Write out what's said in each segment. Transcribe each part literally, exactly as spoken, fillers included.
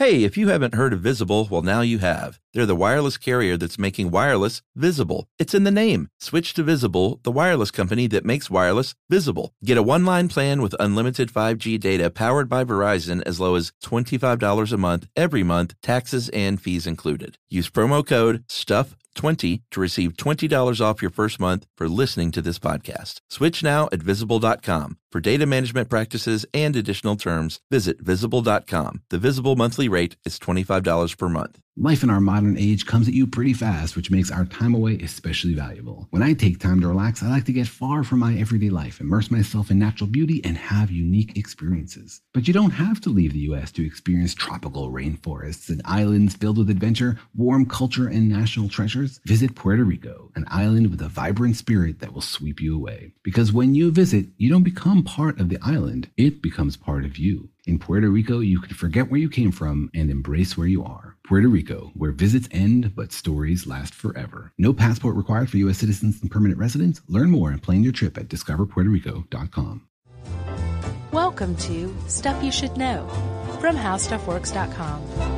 Hey, if you haven't heard of Visible, well, now you have. They're the wireless carrier that's making wireless visible. It's in the name. Switch to Visible, the wireless company that makes wireless visible. Get a one-line plan with unlimited five G data powered by Verizon as low as twenty-five dollars a month every month, taxes and fees included. Use promo code stuff twenty to receive twenty dollars off your first month for listening to this podcast. Switch now at visible dot com. For data management practices and additional terms, visit visible dot com. The Visible monthly rate is twenty-five dollars per month. Life in our modern age comes at you pretty fast, which makes our time away especially valuable. When I take time to relax, I like to get far from my everyday life, immerse myself in natural beauty, and have unique experiences. But you don't have to leave the U S to experience tropical rainforests and islands filled with adventure, warm culture, and national treasures. Visit Puerto Rico, an island with a vibrant spirit that will sweep you away. Because when you visit, you don't become part of the island, it becomes part of you. In Puerto Rico, you can forget where you came from and embrace where you are. Puerto Rico, where visits end, but stories last forever. No passport required for U S citizens and permanent residents. Learn more and plan your trip at discover puerto rico dot com. Welcome to Stuff You Should Know from how stuff works dot com.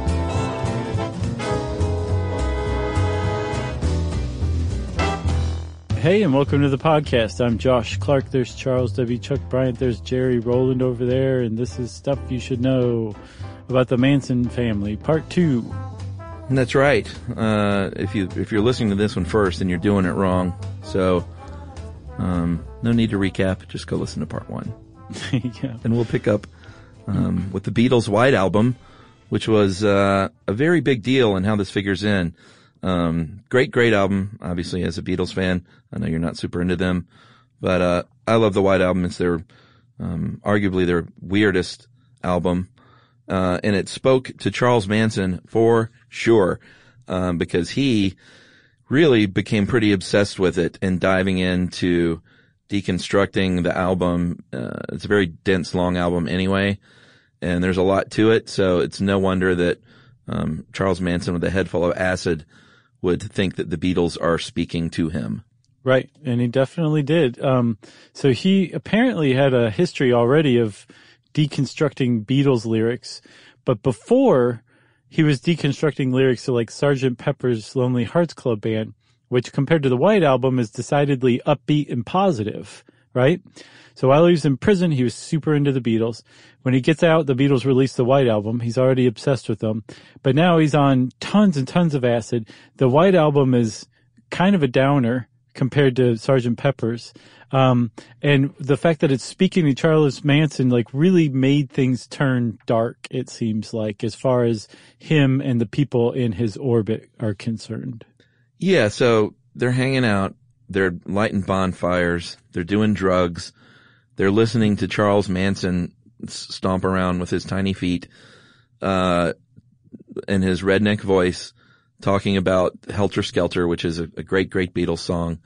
Hey, and welcome to the podcast. I'm Josh Clark. There's Charles W. Chuck Bryant. There's Jerry Rowland over there. And this is Stuff You Should Know about the Manson family, part two. That's right. Uh, if you, if you're listening to this one first, then you're doing it wrong. So, um, no need to recap. Just go listen to part one. Yeah. And we'll pick up, um, with the Beatles' White Album, which was, uh, a very big deal and how this figures in. Um, great, great album, obviously, as a Beatles fan. I know you're not super into them, but, uh, I love the White Album. It's their, um, arguably their weirdest album. Uh, and it spoke to Charles Manson for sure, um, because he really became pretty obsessed with it and diving into deconstructing the album. Uh, it's a very dense, long album anyway, and there's a lot to it. So it's no wonder that, um, Charles Manson with a head full of acid would think that the Beatles are speaking to him. Right. And he definitely did. Um, so he apparently had a history already of deconstructing Beatles lyrics, but before he was deconstructing lyrics to like Sergeant Pepper's Lonely Hearts Club Band, which compared to the White Album is decidedly upbeat and positive, right? So while he was in prison, he was super into the Beatles. When he gets out, the Beatles release the White Album. He's already obsessed with them. But now he's on tons and tons of acid. The White Album is kind of a downer compared to Sergeant Pepper's. Um, and the fact that it's speaking to Charles Manson, like, really made things turn dark, it seems like, as far as him and the people in his orbit are concerned. Yeah, so they're hanging out, they're lighting bonfires, they're doing drugs, they're listening to Charles Manson stomp around with his tiny feet, uh, and his redneck voice, talking about Helter Skelter, which is a, a great, great Beatles song.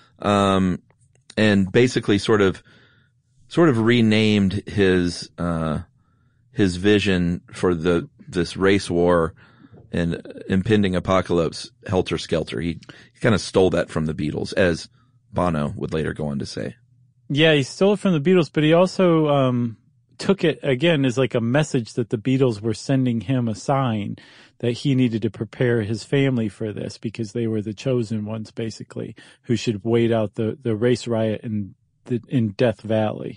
Um, and basically sort of, sort of renamed his, uh, his vision for the, this race war and impending apocalypse, Helter Skelter. He, he kind of stole that from the Beatles, as Bono would later go on to say. Yeah, he stole it from the Beatles, but he also, um, took it again as like a message that the Beatles were sending him a sign that he needed to prepare his family for this because they were the chosen ones, basically, who should wait out the, the race riot in the, in Death Valley.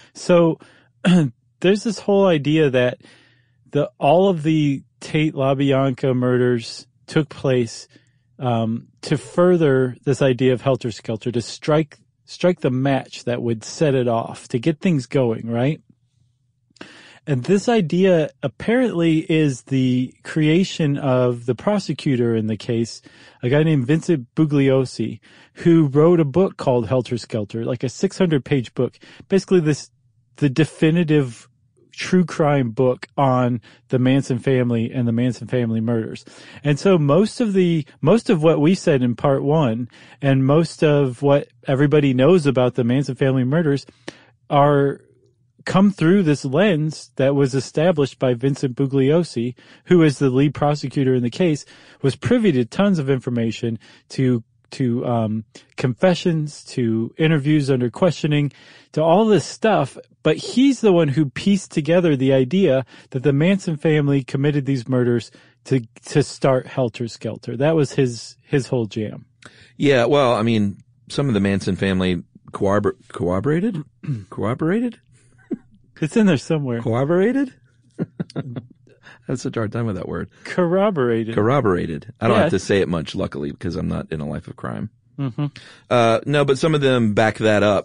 So there's this whole idea that the, all of the Tate LaBianca murders took place, um, to further this idea of Helter Skelter, to strike, strike the match that would set it off, to get things going, right? And this idea apparently is the creation of the prosecutor in the case, a guy named Vincent Bugliosi, who wrote a book called Helter Skelter, like a six hundred page book. Basically this, the definitive true crime book on the Manson family and the Manson family murders. And so most of the, most of what we said in part one and most of what everybody knows about the Manson family murders are come through this lens that was established by Vincent Bugliosi, who is the lead prosecutor in the case, was privy to tons of information to to um confessions, to interviews under questioning, to all this stuff. But he's the one who pieced together the idea that the Manson family committed these murders to to start Helter Skelter. That was his his whole jam. Yeah, well, I mean, some of the Manson family corrobor- corroborated? Corroborated? It's in there somewhere. Corroborated? I have such a hard time with that word. Corroborated. Corroborated. I don't Yeah. have to say it much, luckily, because I'm not in a life of crime. Mm-hmm. Uh, no, but some of them back that up,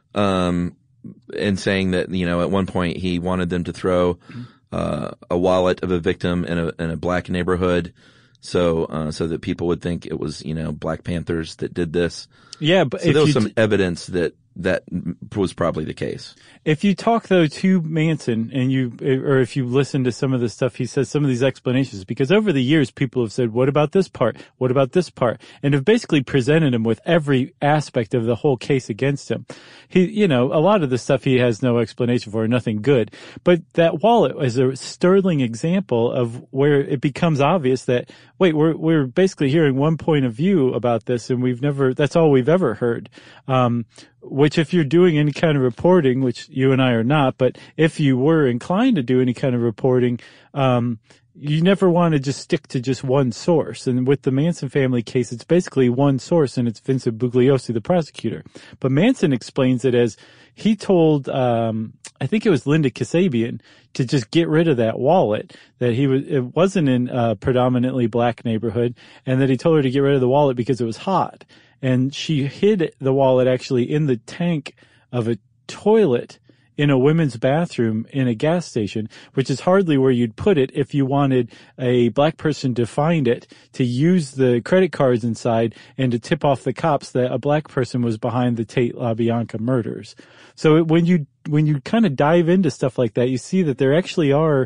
um, and saying that, you know, at one point he wanted them to throw, uh, a wallet of a victim in a, in a black neighborhood. So, uh, so that people would think it was, you know, Black Panthers that did this. Yeah, but So if there was you some t- evidence that that was probably the case. If you talk though to Manson and you, or if you listen to some of the stuff he says, some of these explanations, because over the years people have said, what about this part? What about this part? And have basically presented him with every aspect of the whole case against him. He, you know, a lot of the stuff he has no explanation for, nothing good. But that wallet is a sterling example of where it becomes obvious that, wait, we're, we're basically hearing one point of view about this and we've never, that's all we've ever heard. Um, which if you're doing any kind of reporting, which you and I are not, but if you were inclined to do any kind of reporting, um, you never want to just stick to just one source. And with the Manson family case, it's basically one source, and it's Vincent Bugliosi, the prosecutor. But Manson explains it as he told, um, I think it was Linda Kasabian, to just get rid of that wallet, that he was, it wasn't in a predominantly black neighborhood, and that he told her to get rid of the wallet because it was hot. And she hid the wallet actually in the tank of a toilet in a women's bathroom in a gas station, which is hardly where you'd put it if you wanted a black person to find it, to use the credit cards inside, and to tip off the cops that a black person was behind the Tate LaBianca murders. So it, when you when you kind of dive into stuff like that, you see that there actually are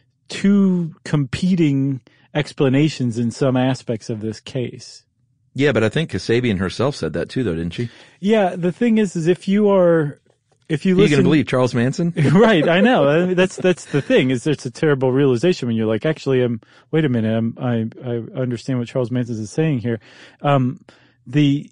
two competing explanations in some aspects of this case. Yeah, but I think Kasabian herself said that too, though, didn't she? Yeah, the thing is, is if you are, if you Are you listen, going to believe Charles Manson? right? I know. I mean, that's that's the thing. Is it's a terrible realization when you're like, actually, I'm. Wait a minute. I'm, I I understand what Charles Manson is saying here. Um, the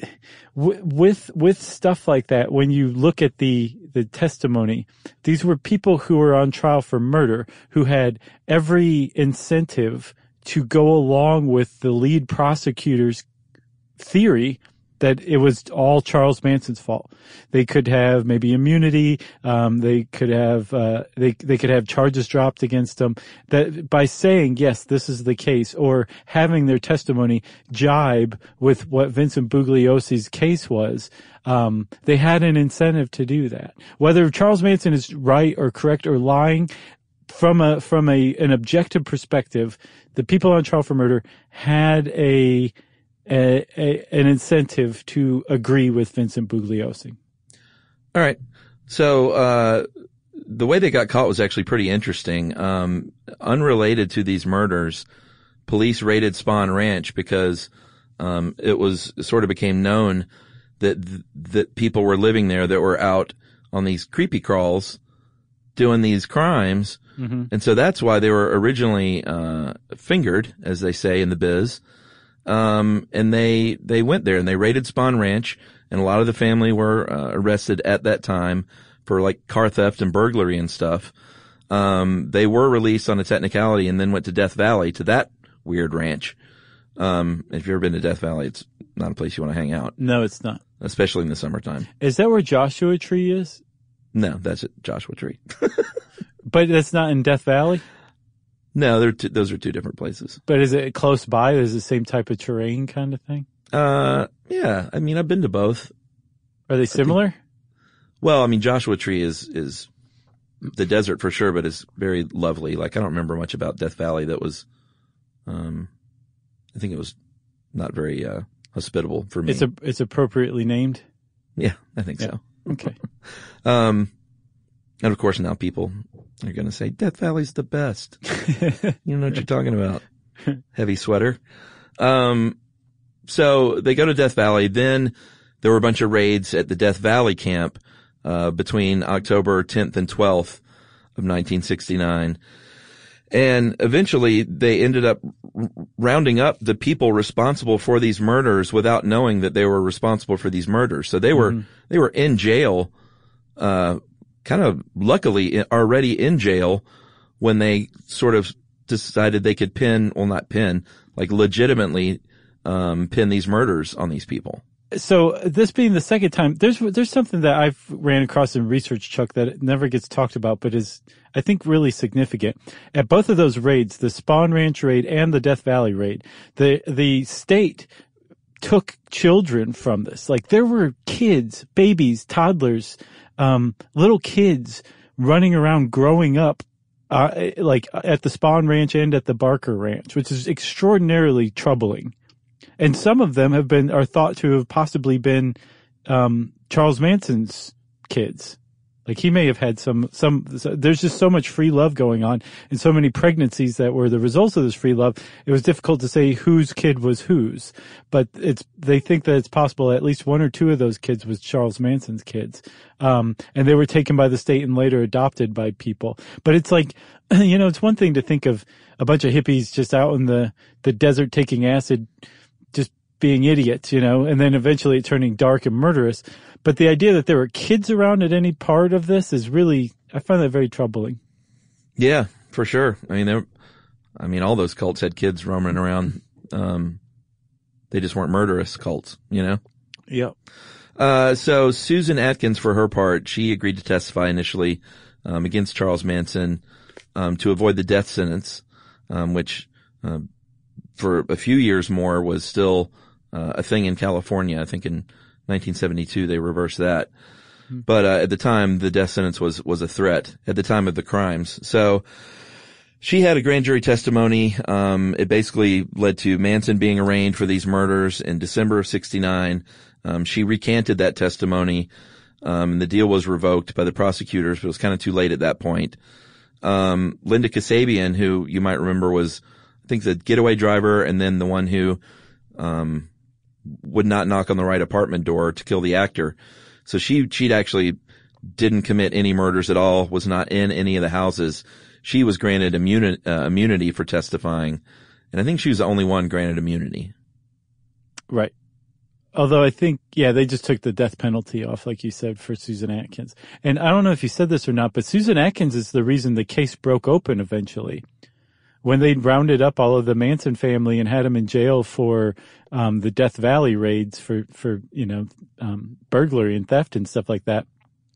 w- with with stuff like that, when you look at the the testimony, these were people who were on trial for murder, who had every incentive to go along with the lead prosecutor's theory that it was all Charles Manson's fault. They could have maybe immunity. Um, they could have, uh, they, they could have charges dropped against them, that by saying, yes, this is the case, or having their testimony jibe with what Vincent Bugliosi's case was. Um, they had an incentive to do that. Whether Charles Manson is right or correct or lying, from a, from a, an objective perspective, the people on trial for murder had a, A, a, an incentive to agree with Vincent Bugliosi. All right. So, uh, the way they got caught was actually pretty interesting. Um, unrelated to these murders, police raided Spahn Ranch because, um, it was sort of became known that, th- that people were living there that were out on these creepy crawls doing these crimes. Mm-hmm. And so that's why they were originally, uh, fingered, as they say in the biz. Um, and they, they went there and they raided Spahn Ranch, and a lot of the family were, uh, arrested at that time for like car theft and burglary and stuff. Um, they were released on a technicality and then went to Death Valley, to that weird ranch. Um, if you've ever been to Death Valley, it's not a place you want to hang out. No, it's not. Especially in the summertime. Is that where Joshua Tree is? No, that's at Joshua Tree. But that's not in Death Valley? No, they're two, those are two different places. But is it close by? Is it the same type of terrain kind of thing? Uh, yeah. I mean, I've been to both. Are they similar? Think, well, I mean, Joshua Tree is, is the desert for sure, but it's very lovely. Like, I don't remember much about Death Valley that was, um, I think it was not very, uh, hospitable for me. It's a, it's appropriately named? Yeah, I think yeah. so. Okay. um, and of course now people are going to say Death Valley's the best. You know what you're talking about. Heavy sweater. Um, so they go to Death Valley. Then there were a bunch of raids at the Death Valley camp, uh, between October tenth and twelfth of nineteen sixty-nine. And eventually they ended up r- rounding up the people responsible for these murders without knowing that they were responsible for these murders. So they were, mm-hmm. they were in jail, uh, kind of luckily already in jail when they sort of decided they could pin, well, not pin, like legitimately, um, pin these murders on these people. So this being the second time, there's there's something that I've ran across in research, Chuck, that never gets talked about, but is, I think, really significant. At both of those raids, the Spahn Ranch raid and the Death Valley raid, the the state took children from this. Like, there were kids, babies, toddlers, um, little kids running around growing up, uh, like at the Spahn Ranch and at the Barker Ranch, which is extraordinarily troubling. And some of them have been, are thought to have possibly been, um, Charles Manson's kids. Like, he may have had some, some, there's just so much free love going on and so many pregnancies that were the results of this free love. It was difficult to say whose kid was whose, but it's, they think that it's possible at least one or two of those kids was Charles Manson's kids. Um, and they were taken by the state and later adopted by people. But it's like, you know, it's one thing to think of a bunch of hippies just out in the, the desert taking acid, just being idiots, you know, and then eventually it turning dark and murderous. But the idea that there were kids around at any part of this is really, I find that very troubling. Yeah, for sure. I mean, there, I mean, all those cults had kids roaming around. Um, they just weren't murderous cults, you know? Yep. Uh, so Susan Atkins, for her part, she agreed to testify initially, um, against Charles Manson, um, to avoid the death sentence, um, which, uh, for a few years more was still, uh, a thing in California. I think in nineteen seventy-two they reversed that. Mm-hmm. But, uh, at the time the death sentence was, was a threat at the time of the crimes. So she had a grand jury testimony. Um, it basically led to Manson being arraigned for these murders in December of sixty-nine. Um, she recanted that testimony. Um, and the deal was revoked by the prosecutors, but it was kind of too late at that point. Um, Linda Kasabian, who you might remember was, I think, the getaway driver and then the one who, um, would not knock on the right apartment door to kill the actor. So she, she'd actually didn't commit any murders at all, was not in any of the houses. She was granted immuni- uh, immunity for testifying. And I think she was the only one granted immunity. Right. Although I think, yeah, they just took the death penalty off, like you said, for Susan Atkins. And I don't know if you said this or not, but Susan Atkins is the reason the case broke open eventually. When they rounded up all of the Manson family and had them in jail for um the Death Valley raids for, for you know, um burglary and theft and stuff like that,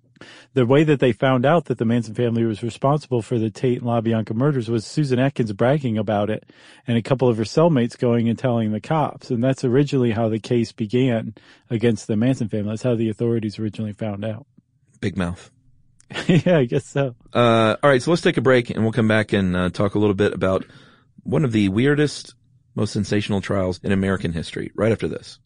the way that they found out that the Manson family was responsible for the Tate and LaBianca murders was Susan Atkins bragging about it and a couple of her cellmates going and telling the cops. And that's originally how the case began against the Manson family. That's how the authorities originally found out. Big mouth. Yeah, I guess so. Uh, all right, so let's take a break and we'll come back and uh, talk a little bit about one of the weirdest, most sensational trials in American history right after this.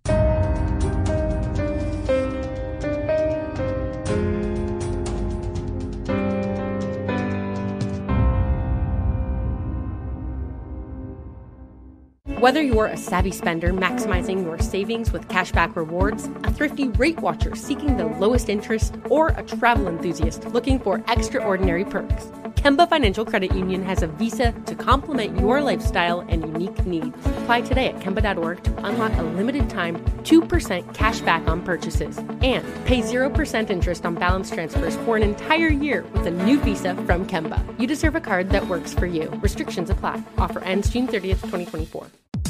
Whether you're a savvy spender maximizing your savings with cashback rewards, a thrifty rate watcher seeking the lowest interest, or a travel enthusiast looking for extraordinary perks, Kemba Financial Credit Union has a visa to complement your lifestyle and unique needs. Apply today at Kemba dot org to unlock a limited-time two percent cash back on purchases and pay zero percent interest on balance transfers for an entire year with a new visa from Kemba. You deserve a card that works for you. Restrictions apply. Offer ends June thirtieth, twenty twenty-four.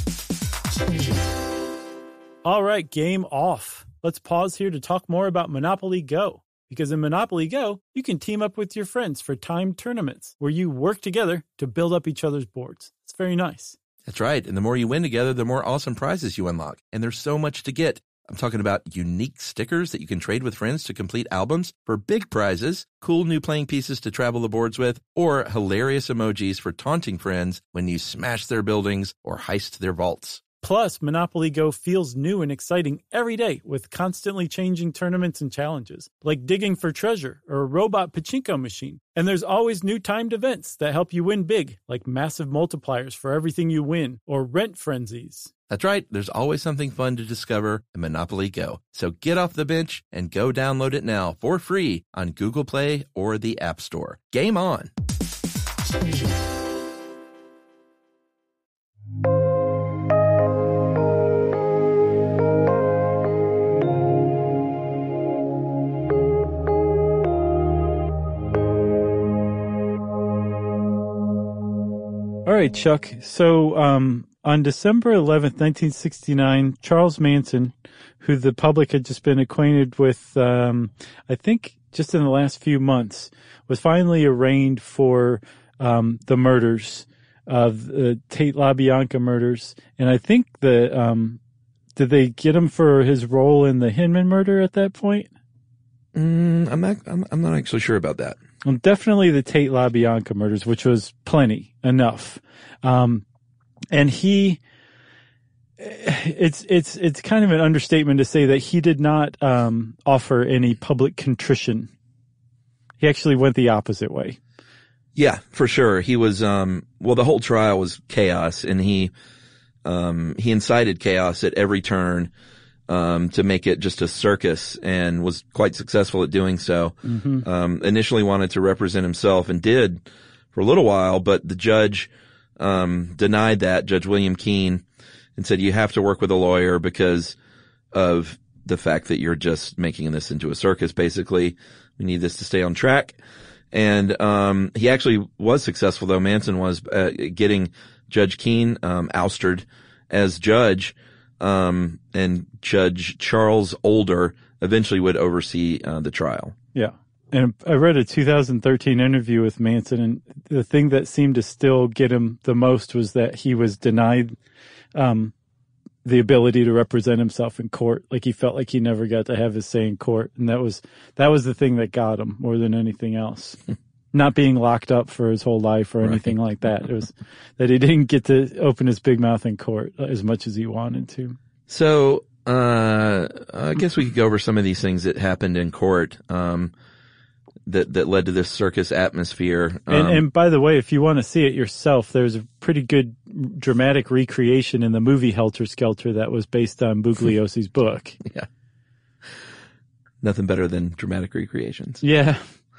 All right, game off. Let's pause here to talk more about Monopoly Go. Because in Monopoly Go, you can team up with your friends for timed tournaments where you work together to build up each other's boards. It's very nice. That's right. And the more you win together, the more awesome prizes you unlock. And there's so much to get. I'm talking about unique stickers that you can trade with friends to complete albums for big prizes, cool new playing pieces to travel the boards with, or hilarious emojis for taunting friends when you smash their buildings or heist their vaults. Plus, Monopoly Go feels new and exciting every day with constantly changing tournaments and challenges, like digging for treasure or a robot pachinko machine. And there's always new timed events that help you win big, like massive multipliers for everything you win or rent frenzies. That's right. There's always something fun to discover in Monopoly Go. So get off the bench and go download it now for free on Google Play or the App Store. Game on! right, Chuck. So, um, on December eleventh, nineteen sixty-nine, Charles Manson, who the public had just been acquainted with, um, I think just in the last few months, was finally arraigned for, um, the murders of the Tate LaBianca murders. And I think the, um, did they get him for his role in the Hinman murder at that point? Mm, I'm not, I'm, I'm not actually sure about that. Well, definitely the Tate LaBianca murders, which was plenty, enough. Um, and he, it's, it's, it's kind of an understatement to say that he did not, um, offer any public contrition. He actually went the opposite way. Yeah, for sure. He was, um, well, the whole trial was chaos, and he, um, he incited chaos at every turn, um, to make it just a circus, and was quite successful at doing so. Mm-hmm. Um, initially wanted to represent himself, and did for a little while, but the judge, um, denied that, Judge William Keene, and said, you have to work with a lawyer because of the fact that you're just making this into a circus, basically. We need this to stay on track. And, um, he actually was successful, though. Manson was, uh, getting Judge Keene, um, ousted as judge, um, and Judge Charles Older eventually would oversee, uh, the trial. Yeah. And I read a two thousand thirteen interview with Manson, and the thing that seemed to still get him the most was that he was denied, um, the ability to represent himself in court. Like, he felt like he never got to have his say in court. And that was, that was the thing that got him more than anything else. Not being locked up for his whole life or anything right. like that. It was that he didn't get to open his big mouth in court as much as he wanted to. So, uh, I guess we could go over some of these things that happened in court, um, that, that led to this circus atmosphere. Um, and, and by the way, if you want to see it yourself, there's a pretty good dramatic recreation in the movie Helter Skelter that was based on Bugliosi's book. Yeah. Nothing better than dramatic recreations. Yeah.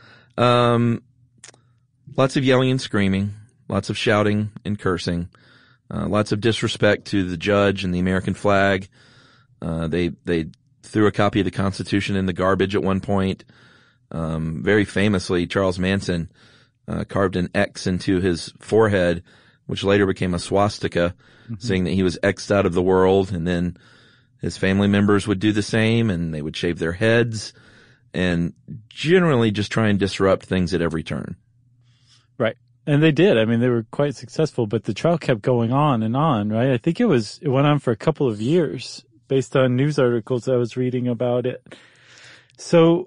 Um, lots of yelling and screaming, lots of shouting and cursing, uh, lots of disrespect to the judge and the American flag. Uh, they, they threw a copy of the Constitution in the garbage at one point. Um, very famously, Charles Manson, uh, carved an X into his forehead, which later became a swastika, mm-hmm. saying that he was X'd out of the world. And then his family members would do the same, and they would shave their heads and generally just try and disrupt things at every turn. Right. And they did. I mean, they were quite successful, but the trial kept going on and on, right? I think it was, it went on for a couple of years based on news articles I was reading about it. So,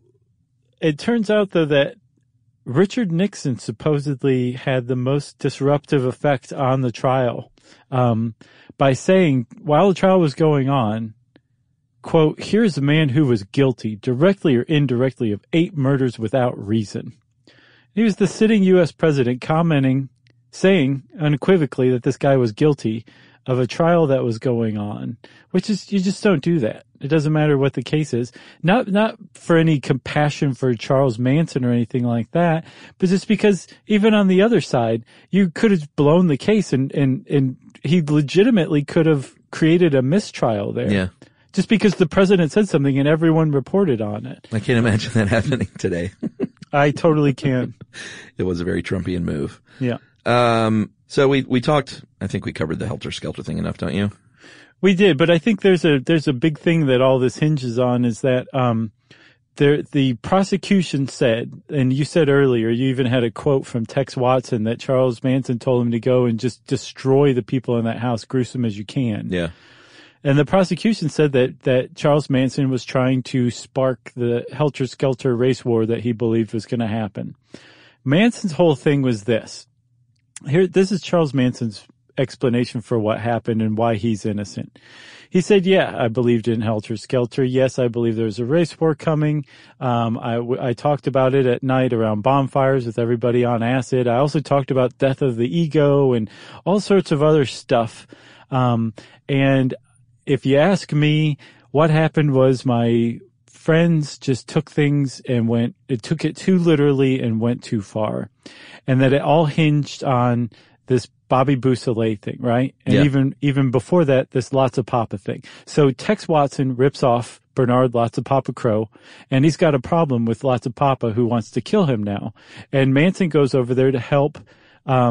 it turns out, though, that Richard Nixon supposedly had the most disruptive effect on the trial, um, by saying, while the trial was going on, quote, here's a man who was guilty, directly or indirectly, of eight murders without reason. He was the sitting U S president commenting, saying unequivocally that this guy was guilty of a trial that was going on, which is, you just don't do that. It doesn't matter what the case is. Not, not for any compassion for Charles Manson or anything like that, but just because even on the other side, you could have blown the case, and, and, and he legitimately could have created a mistrial there. Yeah. Just because the president said something and everyone reported on it. I can't imagine that happening today. I totally can. It was a very Trumpian move. Yeah. Um, so we, we talked, I think we covered the Helter Skelter thing enough, don't you? We did, but I think there's a, there's a big thing that all this hinges on is that, um, there, the prosecution said, and you said earlier, you even had a quote from Tex Watson that Charles Manson told him to go and just destroy the people in that house, gruesome as you can. Yeah. And the prosecution said that, that Charles Manson was trying to spark the Helter Skelter race war that he believed was going to happen. Manson's whole thing was this. Here, this is Charles Manson's explanation for what happened and why he's innocent. He said, yeah, I believed in Helter Skelter. Yes, I believe there's a race war coming. Um, I, I talked about it at night around bonfires with everybody on acid. I also talked about death of the ego and all sorts of other stuff. Um, and if you ask me, what happened was my friends just took things and went, it took it too literally and went too far. And that it all hinged on this Bobby Beausoleil thing, right? And yeah. even, even before that, this Lots of Papa thing. So Tex Watson rips off Bernard Lots of Papa Crow, and he's got a problem with Lots of Papa who wants to kill him now. And Manson goes over there to help, um,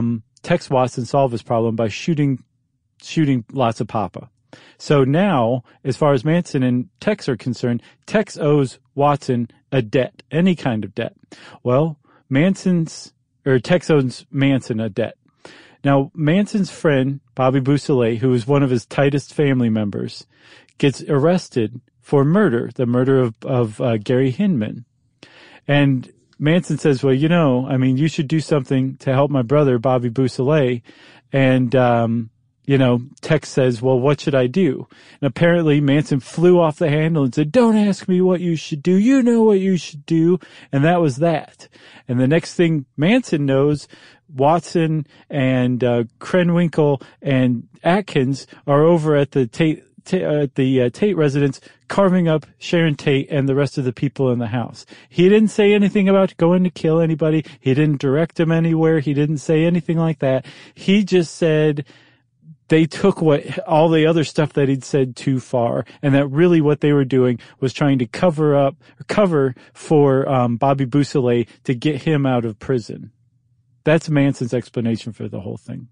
Tex Watson solve his problem by shooting, shooting lots of Papa. So now, as far as Manson and Tex are concerned, Tex owes Watson a debt, any kind of debt. Well, Manson's, or Tex owes Manson a debt. Now, Manson's friend, Bobby Beausoleil, who is one of his tightest family members, gets arrested for murder, the murder of, of uh, Gary Hinman. And Manson says, well, you know, I mean, you should do something to help my brother, Bobby Beausoleil. And, um, you know, Tex says, well, what should I do? And apparently Manson flew off the handle and said, don't ask me what you should do. You know what you should do. And that was that. And the next thing Manson knows, Watson and uh, Krenwinkel and Atkins are over at the Tate, t- uh, at the uh, Tate residence carving up Sharon Tate and the rest of the people in the house. He didn't say anything about going to kill anybody. He didn't direct them anywhere. He didn't say anything like that. He just said they took what all the other stuff that he'd said too far, and that really what they were doing was trying to cover up, cover for um, Bobby Beausoleil to get him out of prison. That's Manson's explanation for the whole thing.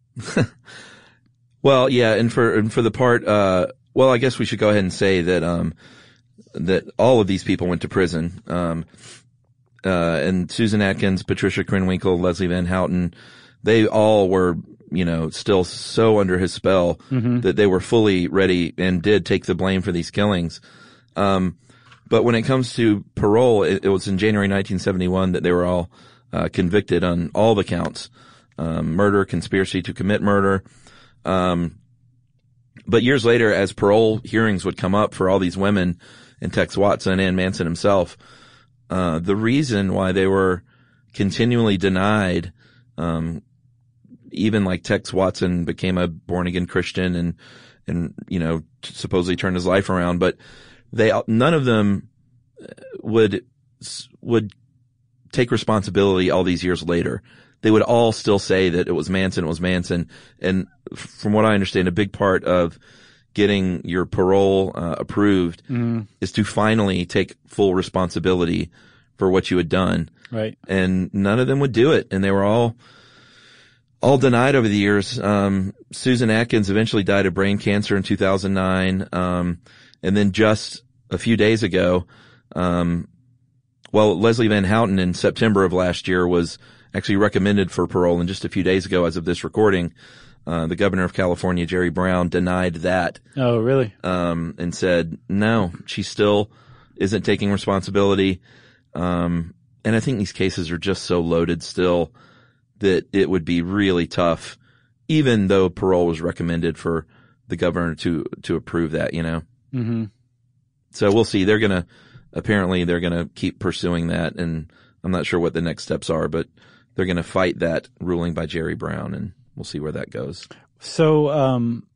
Well, yeah, and for and for the part, uh, well, I guess we should go ahead and say that um, that all of these people went to prison. Um, uh, and Susan Atkins, Patricia Krenwinkel, Leslie Van Houten, they all were, you know, still so under his spell mm-hmm. that they were fully ready and did take the blame for these killings. Um, but when it comes to parole, it, it was in January nineteen seventy-one that they were all uh, convicted on all the counts, um, murder, conspiracy to commit murder. Um, but years later, as parole hearings would come up for all these women and Tex Watson and Manson himself, uh, the reason why they were continually denied, um, even like Tex Watson became a born again Christian and, and, you know, supposedly turned his life around, but they, none of them would, would take responsibility all these years later. They would all still say that it was Manson, it was Manson. And from what I understand, a big part of getting your parole uh, approved mm. is to finally take full responsibility for what you had done. Right. And none of them would do it. And they were all, all denied over the years. Um, Susan Atkins eventually died of brain cancer in two thousand nine. Um, and then just a few days ago, um, well, Leslie Van Houten in September of last year was actually recommended for parole, and just a few days ago, as of this recording, uh, the governor of California, Jerry Brown, denied that. Oh, really? Um, and said, no, she still isn't taking responsibility. Um, and I think these cases are just so loaded still that it would be really tough, even though parole was recommended, for the governor to, to approve that, you know? Mm-hmm. So we'll see. They're gonna, apparently they're gonna keep pursuing that, and I'm not sure what the next steps are, but they're going to fight that ruling by Jerry Brown, and we'll see where that goes. So, um,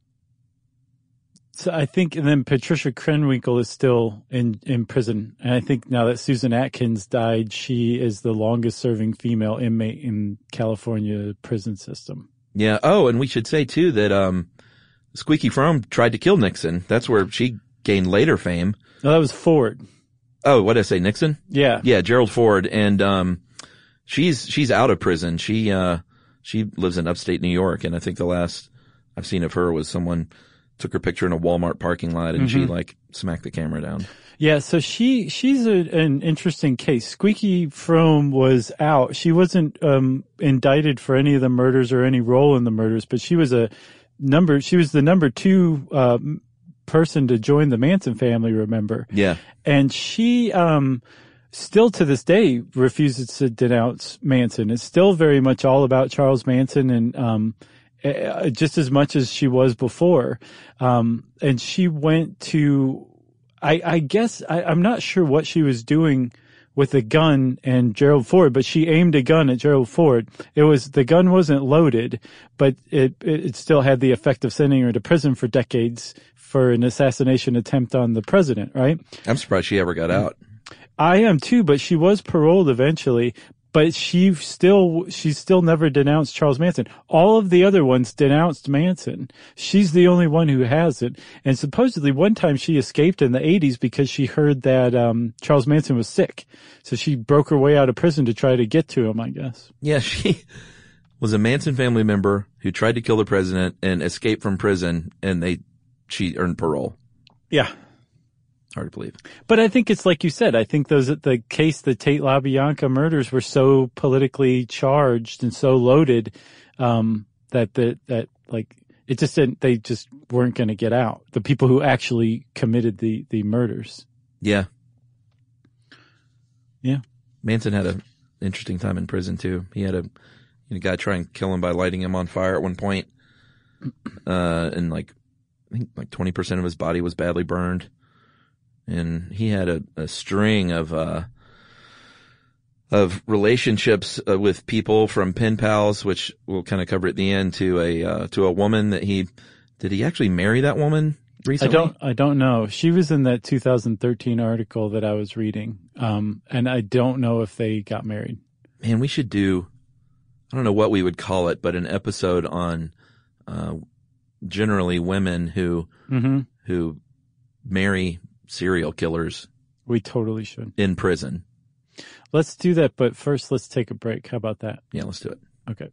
so I think, and then Patricia Krenwinkel is still in, in prison. And I think now that Susan Atkins died, she is the longest serving female inmate in California prison system. Yeah. Oh, and we should say too that, um, Squeaky Fromme tried to kill Nixon. That's where she gained later fame. No, that was Ford. Oh, what did I say? Nixon? Yeah. Yeah. Gerald Ford. And, um, She's, she's out of prison. She, uh, she lives in upstate New York. And I think the last I've seen of her was someone took her picture in a Walmart parking lot and mm-hmm. she like smacked the camera down. Yeah. So she, she's a, an interesting case. Squeaky Fromme was out. She wasn't, um, indicted for any of the murders or any role in the murders, but she was a number, she was the number two, uh, person to join the Manson family, remember? Yeah. And she, um, still to this day refuses to denounce Manson. It's still very much all about Charles Manson, and um just as much as she was before. Um and she went to, I, I guess, I, I'm not sure what she was doing with a gun and Gerald Ford, but she aimed a gun at Gerald Ford. It was, the gun wasn't loaded, but it, it, it still had the effect of sending her to prison for decades for an assassination attempt on the president, right? I'm surprised she ever got out. I am too, but she was paroled eventually, but she still, she still never denounced Charles Manson. All of the other ones denounced Manson. She's the only one who hasn't. And supposedly one time she escaped in the eighties because she heard that, um, Charles Manson was sick. So she broke her way out of prison to try to get to him, I guess. Yeah, she, was a Manson family member who tried to kill the president and escaped from prison, and they she earned parole. Yeah. Hard to believe. But I think it's like you said, I think those, the case, the Tate LaBianca murders were so politically charged and so loaded, um, that, the, that like, it just didn't, they just weren't going to get out. The people who actually committed the, the murders. Yeah. Yeah. Manson had an interesting time in prison too. He had a, a guy try and kill him by lighting him on fire at one point. Uh, and like, I think like twenty percent of his body was badly burned. And he had a, a string of, uh, of relationships uh, with people from pen pals, which we'll kind of cover at the end, to a, uh, to a woman that he, did he actually marry that woman recently? I don't, I don't know. She was in that two thousand thirteen article that I was reading. Um, and I don't know if they got married. Man, we should do, I don't know what we would call it, but an episode on, uh, generally women who, mm-hmm. who marry serial killers. We totally should. In prison. Let's do that, but first let's take a break. How about that? Yeah, let's do it. Okay.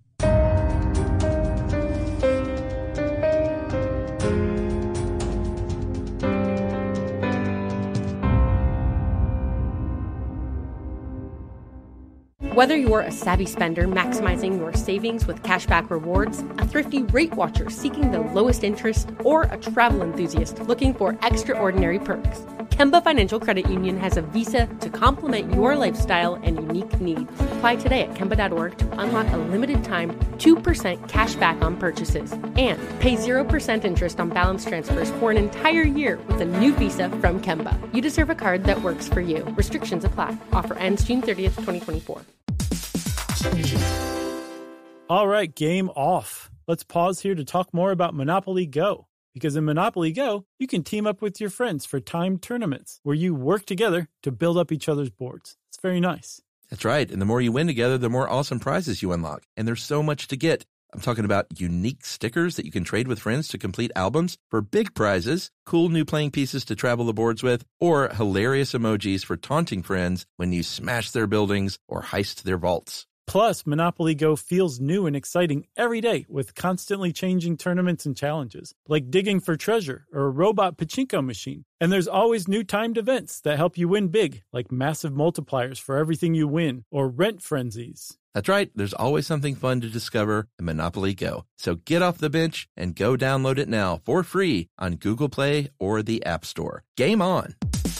Whether you're a savvy spender maximizing your savings with cashback rewards, a thrifty rate watcher seeking the lowest interest, or a travel enthusiast looking for extraordinary perks, Kemba Financial Credit Union has a visa to complement your lifestyle and unique needs. Apply today at Kemba dot org to unlock a limited time two percent cash back on purchases and pay zero percent interest on balance transfers for an entire year with a new visa from Kemba. You deserve a card that works for you. Restrictions apply. Offer ends June thirtieth, twenty twenty-four. All right, game off. Let's pause here to talk more about Monopoly Go. Because in Monopoly Go, you can team up with your friends for timed tournaments where you work together to build up each other's boards. It's very nice. That's right. And the more you win together, the more awesome prizes you unlock. And there's so much to get. I'm talking about unique stickers that you can trade with friends to complete albums for big prizes, cool new playing pieces to travel the boards with, or hilarious emojis for taunting friends when you smash their buildings or heist their vaults. Plus, Monopoly Go feels new and exciting every day with constantly changing tournaments and challenges, like digging for treasure or a robot pachinko machine. And there's always new timed events that help you win big, like massive multipliers for everything you win or rent frenzies. That's right. There's always something fun to discover in Monopoly Go. So get off the bench and go download it now for free on Google Play or the App Store. Game on!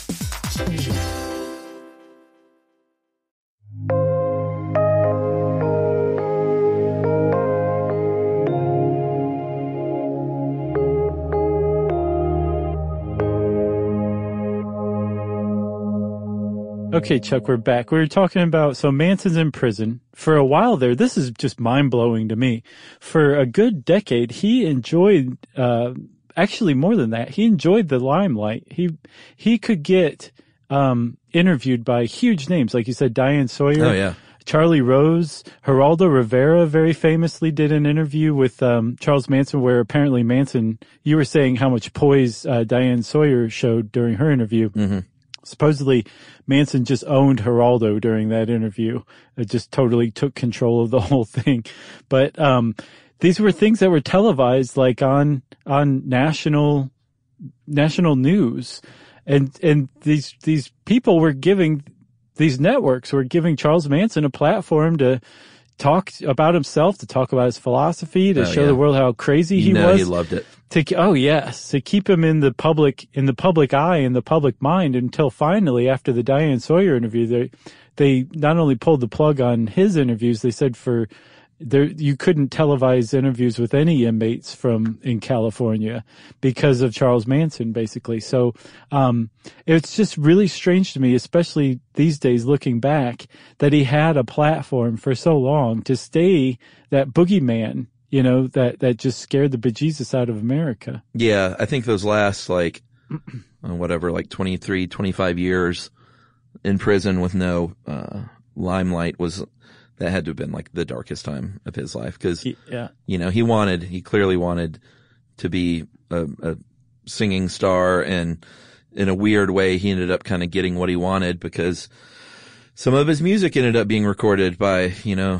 Okay, Chuck, we're back. We were talking about, so Manson's in prison. For a while there, this is just mind-blowing to me. For a good decade, he enjoyed, uh, actually more than that, he enjoyed the limelight. He, he could get, um, interviewed by huge names, like you said, Diane Sawyer. Oh, yeah. Charlie Rose. Geraldo Rivera very famously did an interview with, um, Charles Manson where apparently Manson, you were saying how much poise, uh, Diane Sawyer showed during her interview. Mm-hmm. Supposedly, Manson just owned Geraldo during that interview. It just totally took control of the whole thing. But um these were things that were televised, like on on national national news, and and these these people were giving these networks were giving Charles Manson a platform to talk about himself, to talk about his philosophy, to oh, show yeah. the world how crazy you he know was. He loved it. To, oh yes, to keep him in the public, in the public eye, in the public mind, until finally, after the Diane Sawyer interview, they, they not only pulled the plug on his interviews, they said for, there, you couldn't televise interviews with any inmates from, in California because of Charles Manson, basically. So, um, it's just really strange to me, especially these days looking back, that he had a platform for so long to stay that boogeyman, you know, that, that just scared the bejesus out of America. Yeah, I think those last, like, whatever, like twenty-three, twenty-five years in prison with no uh limelight was, that had to have been like the darkest time of his life. Cause, yeah. you know, he wanted, he clearly wanted to be a, a singing star, and in a weird way, he ended up kind of getting what he wanted because some of his music ended up being recorded by, you know,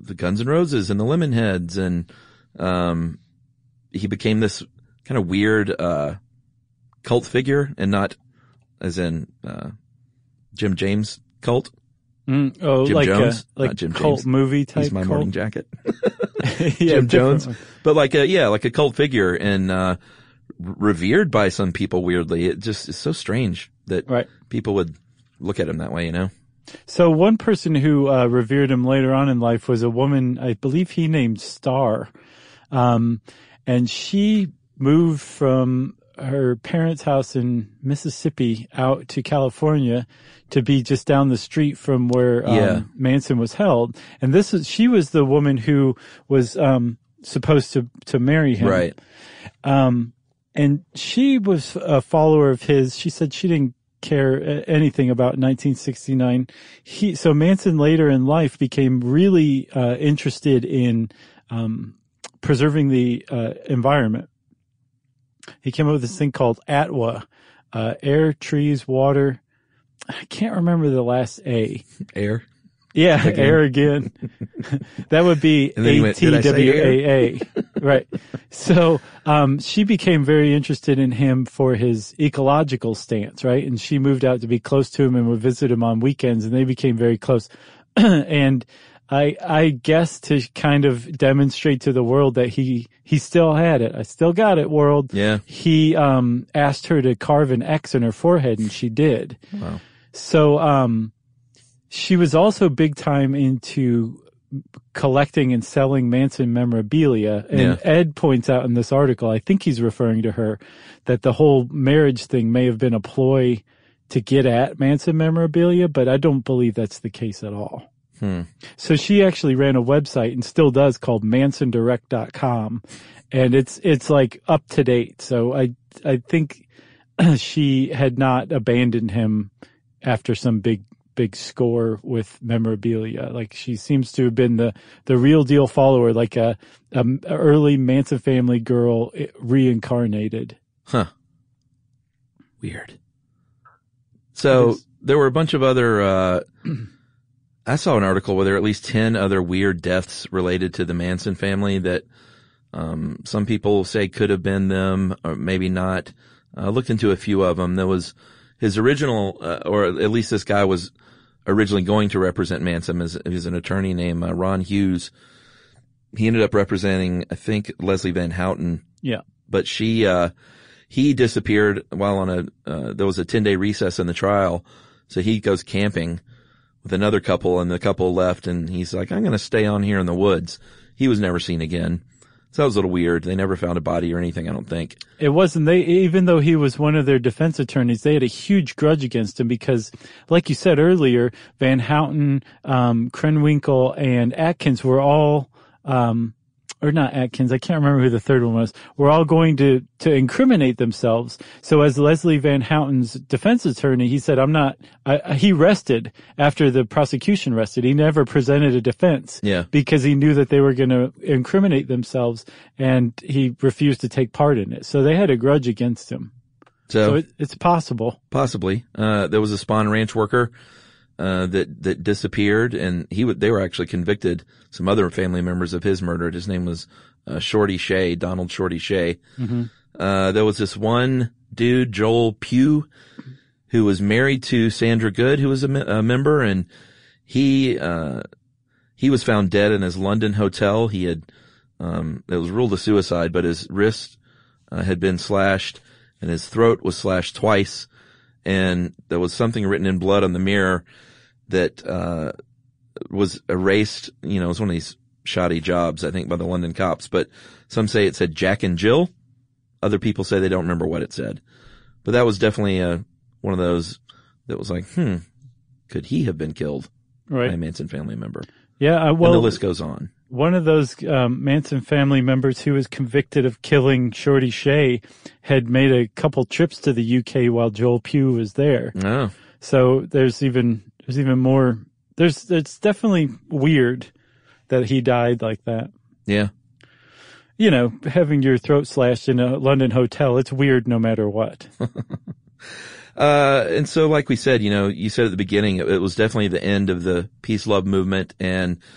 the Guns N' Roses and the Lemonheads, and um, he became this kind of weird uh, cult figure, and not as in uh, Jim James cult. Mm, oh, Jim like Jones, a like not Jim cult James. movie type. He's my cult? morning jacket. yeah, Jim Jones, one. but like a yeah, like a cult figure, and uh, revered by some people. Weirdly, it just is so strange that right. people would look at him that way. You know. So one person who uh, revered him later on in life was a woman, I believe he named Star, um, and she moved from her parents' house in Mississippi out to California to be just down the street from where um, Yeah. Manson was held. And this is, she was the woman who was um, supposed to to marry him. Right. Um, and she was a follower of his. She said she didn't care anything about nineteen sixty-nine. He, so Manson later in life became really uh, interested in um, preserving the uh, environment. He came up with this thing called A T W A, uh, air, trees, water. I can't remember the last A. Air. Yeah, Again. air again. That would be And then he A went, T "Did I say W A A. Right. So, um, she became very interested in him for his ecological stance, right? And she moved out to be close to him and would visit him on weekends, and they became very close. And I, I guess to kind of demonstrate to the world that he, he still had it. I still got it, world. Yeah. He, um, asked her to carve an X in her forehead, and she did. Wow. So, um, she was also big time into collecting and selling Manson memorabilia. And Yeah. Ed points out in this article, I think he's referring to her, that the whole marriage thing may have been a ploy to get at Manson memorabilia, but I don't believe that's the case at all. Hmm. So she actually ran a website and still does called manson direct dot com. And it's, it's like up to date. So I, I think she had not abandoned him after some big, big score with memorabilia. Like she seems to have been the, the real deal follower, like a, a early Manson family girl reincarnated. Huh. Weird. So It is. there were a bunch of other, uh, I saw an article where there are at least ten other weird deaths related to the Manson family that, um, some people say could have been them or maybe not. I looked into a few of them. There was his original, uh, or at least this guy was originally going to represent Manson as, as an attorney named uh, Ron Hughes. He ended up representing, I think, Leslie Van Houten. Yeah. But she, uh, he disappeared while on a, uh, there was a ten day recess in the trial. So he goes camping with another couple, and the couple left, and he's like, I'm going to stay on here in the woods. He was never seen again. So that was a little weird. They never found a body or anything, I don't think. It wasn't they, even though he was one of their defense attorneys, they had a huge grudge against him because, like you said earlier, Van Houten, um, Krenwinkel, and Atkins were all, um, or not Atkins, I can't remember who the third one was, were all going to, to incriminate themselves. So as Leslie Van Houten's defense attorney, he said, I'm not, I, he rested after the prosecution rested. He never presented a defense. Yeah. Because he knew that they were going to incriminate themselves, and he refused to take part in it. So they had a grudge against him. So, So it, it's possible. possibly, uh, there was a Spawn Ranch worker, uh, that, that disappeared, and he would, they were actually convicted, some other family members of his murder. His name was, uh, Shorty Shea, Donald Shorty Shea. Mm-hmm. Uh, there was this one dude, Joel Pugh, who was married to Sandra Good, who was a, me- a member, and he, uh, he was found dead in his London hotel. He had, um, it was ruled a suicide, but his wrist, uh, had been slashed, and his throat was slashed twice, and there was something written in blood on the mirror that, uh, was erased. You know, it was one of these shoddy jobs, I think, by the London cops, but some say it said Jack and Jill. Other people say they don't remember what it said, but that was definitely, uh, one of those that was like, hmm, could he have been killed Right. by a Manson family member? Yeah. Uh, well, and the list goes on. one of those um, Manson family members who was convicted of killing Shorty Shea had made a couple trips to the U K while Joel Pugh was there. Oh, So there's even there's even more. There's it's definitely weird that he died like that. yeah. You know, having your throat slashed in a London hotel, it's weird no matter what. Uh, and so like we said, you know, you said at the beginning, it, it was definitely the end of the peace love movement. And,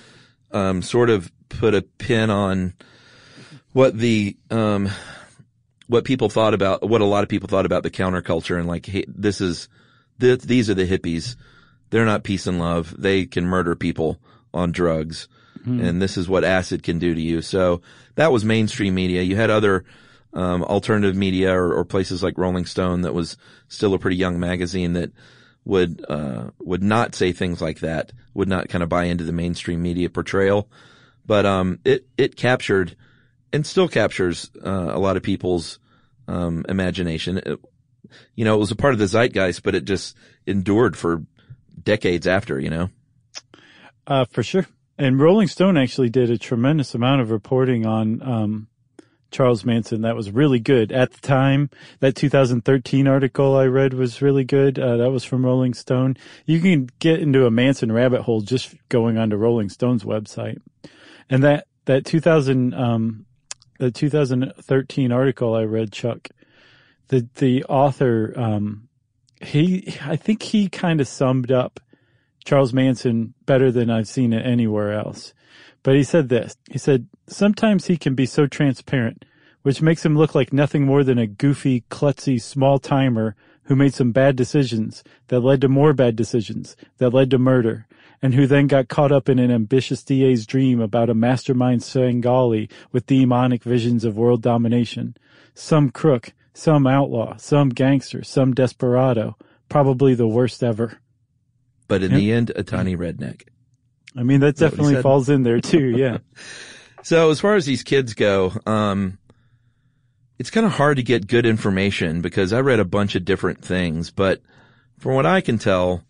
um, sort of put a pin on what the, um, what people thought about, what a lot of people thought about the counterculture, and like, hey, this is, th- these are the hippies. They're not peace and love. They can murder people on drugs. Mm. And this is what acid can do to you. So that was mainstream media. You had other, um, alternative media or, or places like Rolling Stone that was still a pretty young magazine that would, uh, would not say things like that, would not kind of buy into the mainstream media portrayal. But, um, it, it captured and still captures, uh, a lot of people's, um, imagination. It, you know, it was a part of the zeitgeist, but it just endured for decades after, you know? Uh, for sure. And Rolling Stone actually did a tremendous amount of reporting on, um, Charles Manson. That was really good at the time. That two thousand thirteen article I read was really good. Uh, that was from Rolling Stone. You can get into a Manson rabbit hole just going onto Rolling Stone's website. And that, that two thousand, um, the two thousand thirteen article I read, Chuck, the, the author, um, he, I think he kind of summed up Charles Manson better than I've seen it anywhere else. But he said this, he said, sometimes he can be so transparent, which makes him look like nothing more than a goofy, klutzy, small timer who made some bad decisions that led to more bad decisions that led to murder, and who then got caught up in an ambitious D A's dream about a mastermind Svengali with demonic visions of world domination. Some crook, some outlaw, some gangster, some desperado, probably the worst ever. But in yep. the end, a tiny redneck. I mean, that definitely falls in there too, yeah. So as far as these kids go, um, it's kind of hard to get good information because I read a bunch of different things, but from what I can tell,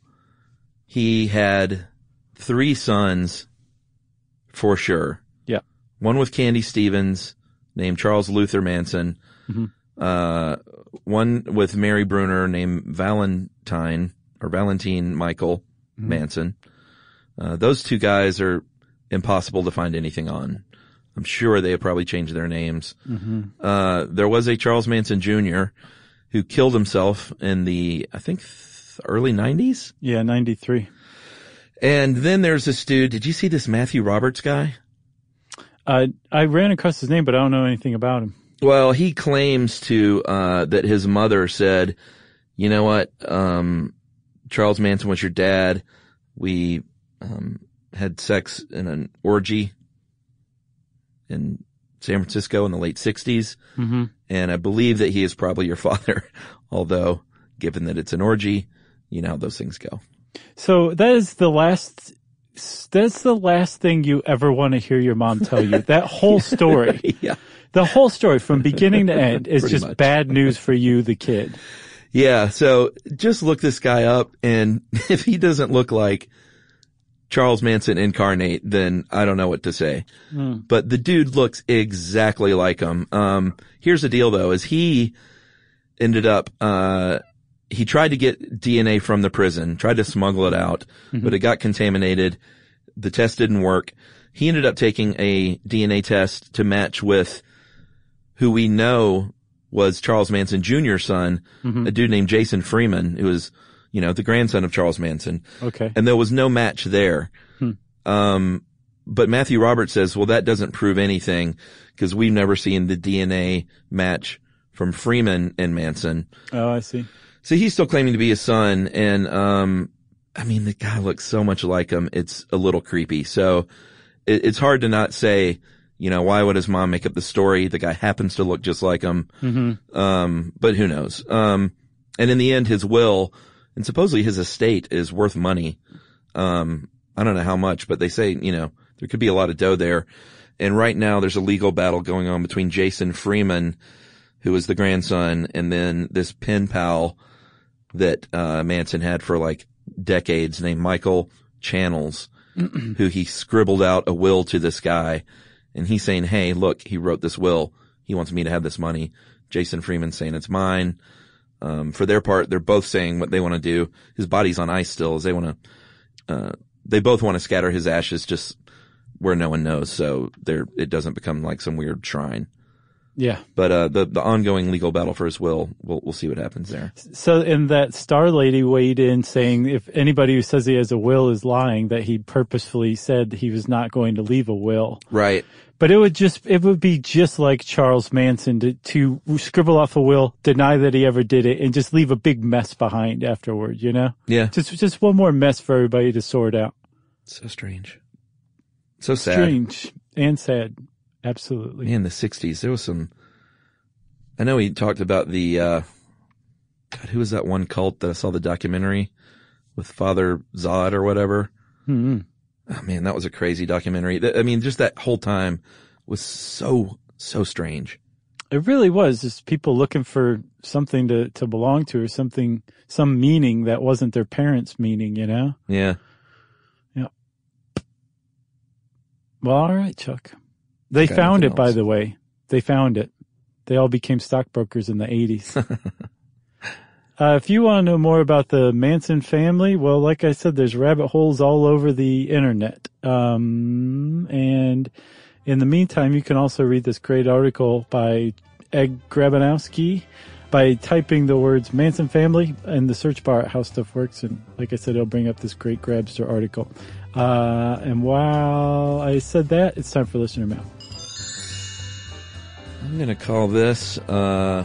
he had three sons for sure. Yeah. One with Candy Stevens, named Charles Luther Manson. Mm-hmm. Uh, one with Mary Bruner, named Valentine or Valentine Michael mm-hmm. Manson. Uh, those two guys are impossible to find anything on. I'm sure they have probably changed their names. Mm-hmm. Uh, there was a Charles Manson Junior who killed himself in the, I think, th- early nineties? Yeah, ninety-three. And then there's this dude, did you see this Matthew Roberts guy? Uh, I ran across his name, but I don't know anything about him. Well, he claims to, uh, that his mother said, you know what, um, Charles Manson was your dad. We, um, had sex in an orgy in San Francisco in the late sixties. Mm-hmm. And I believe that he is probably your father, although given that it's an orgy, you know how those things go. So that is the last, that's the last thing you ever want to hear your mom tell you. That whole story. Yeah. The whole story from beginning to end is Pretty just much. bad news for you, the kid. Yeah. So just look this guy up, and if he doesn't look like Charles Manson incarnate, then I don't know what to say. Mm. But the dude looks exactly like him. Um, here's the deal though, is he ended up, uh, he tried to get D N A from the prison, tried to smuggle it out, mm-hmm. but it got contaminated. The test didn't work. He ended up taking a D N A test to match with who we know was Charles Manson Junior's son, mm-hmm. a dude named Jason Freeman, who was, you know, the grandson of Charles Manson. Okay. And there was no match there. Hmm. Um, but Matthew Roberts says, well, that doesn't prove anything because we've never seen the D N A match from Freeman and Manson. Oh, I see. So he's still claiming to be his son. And, um, I mean, the guy looks so much like him. It's a little creepy. So it, it's hard to not say, you know, why would his mom make up the story? The guy happens to look just like him. Mm-hmm. Um, but who knows? Um, and in the end, his will, and supposedly his estate is worth money. Um, I don't know how much, but they say, you know, there could be a lot of dough there. And right now there's a legal battle going on between Jason Freeman, who is the grandson, and then this pen pal that, uh, Manson had for like decades named Michael Channels, who he scribbled out a will to this guy. And he's saying, hey, look, he wrote this will. He wants me to have this money. Jason Freeman's saying it's mine. Um, for their part, they're both saying what they want to do. His body's on ice still, as they want to, uh, they both want to scatter his ashes just where no one knows. So there, it doesn't become like some weird shrine. Yeah. But uh, the the ongoing legal battle for his will, we'll we'll see what happens there. So, and that Star Lady weighed in saying if anybody who says he has a will is lying, that he purposefully said he was not going to leave a will. Right. But it would just, it would be just like Charles Manson to, to scribble off a will, deny that he ever did it, and just leave a big mess behind afterward, you know? Yeah. Just, just one more mess for everybody to sort out. So strange. So sad. Strange and sad. Absolutely. In the sixties, there was some, I know he talked about the, uh, God, who was that one cult that I saw the documentary with Father Zod or whatever? Mm-hmm. Oh man, that was a crazy documentary. I mean, just that whole time was so, so strange. It really was just people looking for something to, to belong to or something, some meaning that wasn't their parents' meaning, you know? Yeah. Yeah. Well, all right, Chuck. They Got found it, else. by the way. They found it. They all became stockbrokers in the eighties. Uh, if you want to know more about the Manson family, well, like I said, there's rabbit holes all over the internet. Um, and in the meantime, you can also read this great article by Ed Grabanowski by typing the words Manson family in the search bar at How Stuff Works. And like I said, it'll bring up this great Grabster article. Uh, and while I said that, it's time for listener mail. I'm going to call this, uh,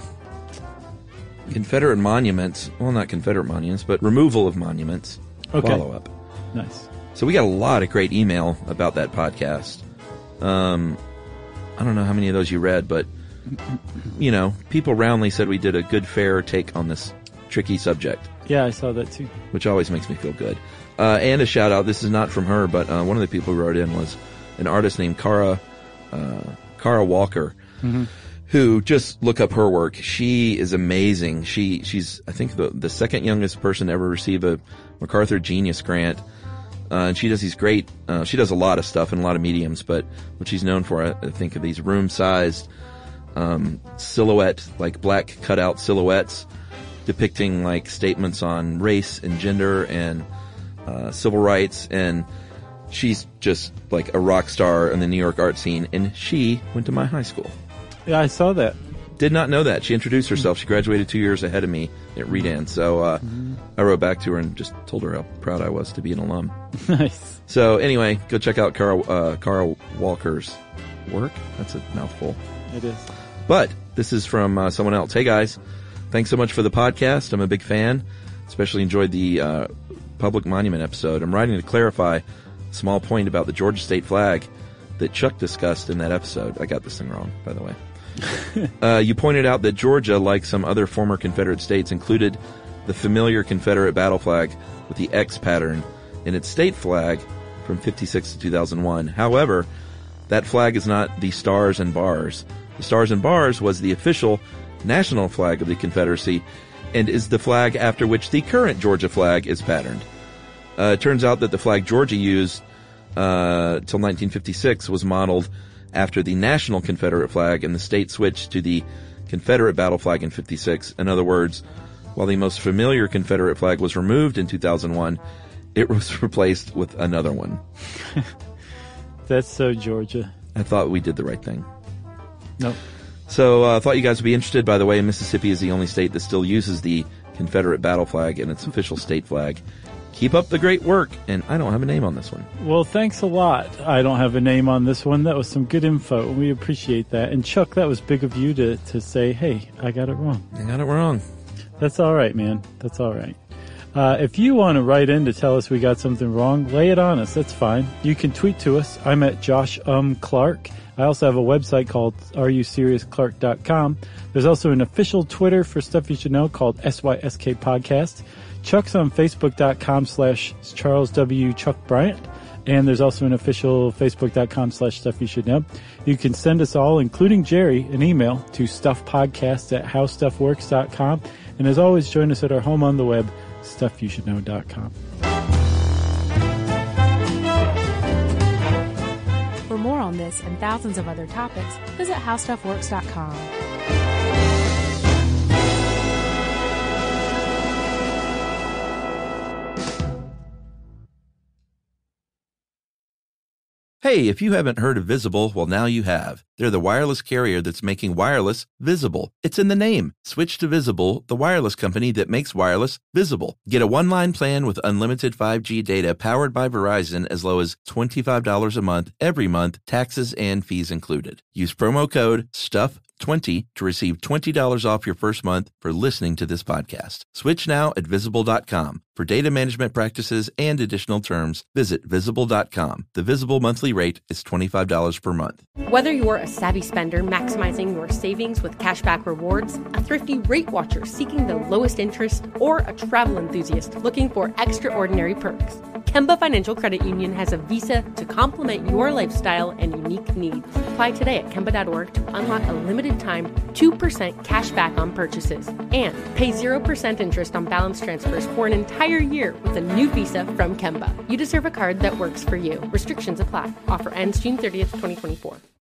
Confederate monuments, well, not Confederate monuments, but removal of monuments. Okay. Follow-up. Nice. So we got a lot of great email about that podcast. Um, I don't know how many of those you read, but, you know, people roundly said we did a good, fair take on this tricky subject. Yeah, I saw that too. Which always makes me feel good. Uh, and a shout out, this is not from her, but uh, one of the people who wrote in was an artist named Cara, uh, Cara Walker. Mm-hmm. Who just look up her work. She is amazing. She, she's, I think the, the second youngest person to ever receive a MacArthur Genius Grant. Uh, and she does these great, uh, she does a lot of stuff in a lot of mediums, but what she's known for, I, I think of these room sized, um, silhouette, like black cutout silhouettes depicting like statements on race and gender and, uh, civil rights. And she's just like a rock star in the New York art scene. And she went to my high school. Yeah, I saw that. Did not know that. She introduced herself. She graduated two years ahead of me at Redan. So uh, mm-hmm. I wrote back to her and just told her how proud I was to be an alum. Nice. So anyway, go check out Cara, uh, Cara Walker's work. That's a mouthful. It is. But this is from uh, someone else. Hey guys, thanks so much for the podcast. I'm a big fan. Especially enjoyed the uh, public monument episode. I'm writing to clarify a small point about the Georgia state flag that Chuck discussed in that episode. I got this thing wrong, by the way. uh, you pointed out that Georgia, like some other former Confederate states, included the familiar Confederate battle flag with the X pattern in its state flag from fifty-six to two thousand one. However, that flag is not the Stars and Bars. The Stars and Bars was the official national flag of the Confederacy and is the flag after which the current Georgia flag is patterned. Uh, it turns out that the flag Georgia used uh till nineteen fifty-six was modeled after the national Confederate flag, and the state switched to the Confederate battle flag in fifty-six. In other words, while the most familiar Confederate flag was removed in two thousand one, it was replaced with another one. That's so Georgia. I thought we did the right thing. Nope. So I uh, thought you guys would be interested. By the way, Mississippi is the only state that still uses the Confederate battle flag in its official state flag. Keep up the great work, and I don't have a name on this one. Well, thanks a lot. I don't have a name on this one. That was some good info. We appreciate that. And Chuck, that was big of you to, to say, hey, I got it wrong. I got it wrong. That's all right, man. That's all right. Uh, if you want to write in to tell us we got something wrong, lay it on us. That's fine. You can tweet to us. I'm at Josh Um Clark. I also have a website called are you serious clark dot com. There's also an official Twitter for Stuff You Should Know called S Y S K Podcast. Chuck's on Facebook.com slash Charles W. Chuck Bryant. And there's also an official Facebook.com slash Stuff You Should Know. You can send us all, including Jerry, an email to stuffpodcast at how stuff works dot com. And as always, join us at our home on the web, stuff you should know dot com. For more on this and thousands of other topics, visit how stuff works dot com. Hey, Hey, if you haven't heard of Visible, well, now you have. They're the wireless carrier that's making wireless visible. It's in the name. Switch to Visible, the wireless company that makes wireless visible. Get a one-line plan with unlimited five G data powered by Verizon as low as twenty-five dollars a month every month, taxes and fees included. Use promo code stuff twenty to receive twenty dollars off your first month for listening to this podcast. Switch now at visible dot com. For data management practices and additional terms, visit visible dot com. The Visible monthly rate is twenty-five dollars per month. Whether you're a savvy spender maximizing your savings with cashback rewards, a thrifty rate watcher seeking the lowest interest, or a travel enthusiast looking for extraordinary perks, Kemba Financial Credit Union has a visa to complement your lifestyle and unique needs. Apply today at kemba dot org to unlock a limited time two percent cash back on purchases and pay zero percent interest on balance transfers for an entire year with a new visa from Kemba. You deserve a card that works for you. Restrictions apply. Offer ends June thirtieth, twenty twenty-four.